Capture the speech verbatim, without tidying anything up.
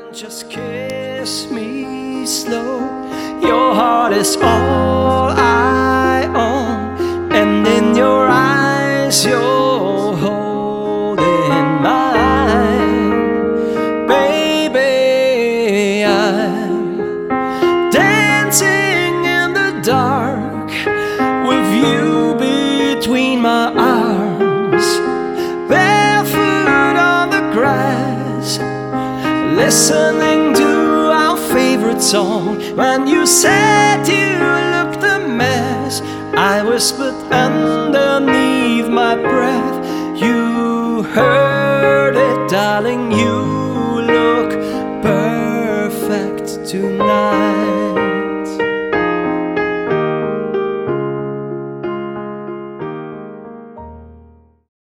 Just kiss me slow. Your heart is all I own, and in your eyes you're holding mine. Baby, I'm dancing in the dark with you between my arms, barefoot on the grass, listening to our favorite song. When you said you looked a mess, I whispered underneath my breath, you heard it, darling, you